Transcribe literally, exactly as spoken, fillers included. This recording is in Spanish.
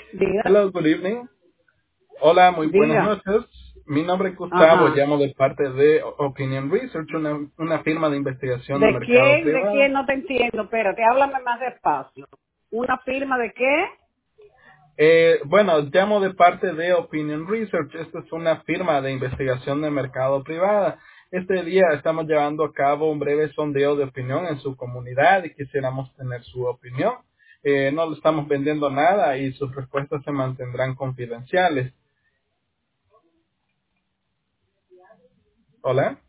Diga, Hello, good evening. Hola, muy buenas diga. noches. Mi nombre es Gustavo, Ajá. llamo de parte de Opinion Research, una, una firma de investigación de ¿De mercado quién? ¿De privado. quién? No te entiendo. Espérate, háblame más despacio. ¿Una firma de qué? Eh, bueno, llamo de parte de Opinion Research. Esta es una firma de investigación de mercado privada. Este día estamos llevando a cabo un breve sondeo de opinión en su comunidad y quisiéramos tener su opinión. Eh, no le estamos vendiendo nada y sus respuestas se mantendrán confidenciales. Hola.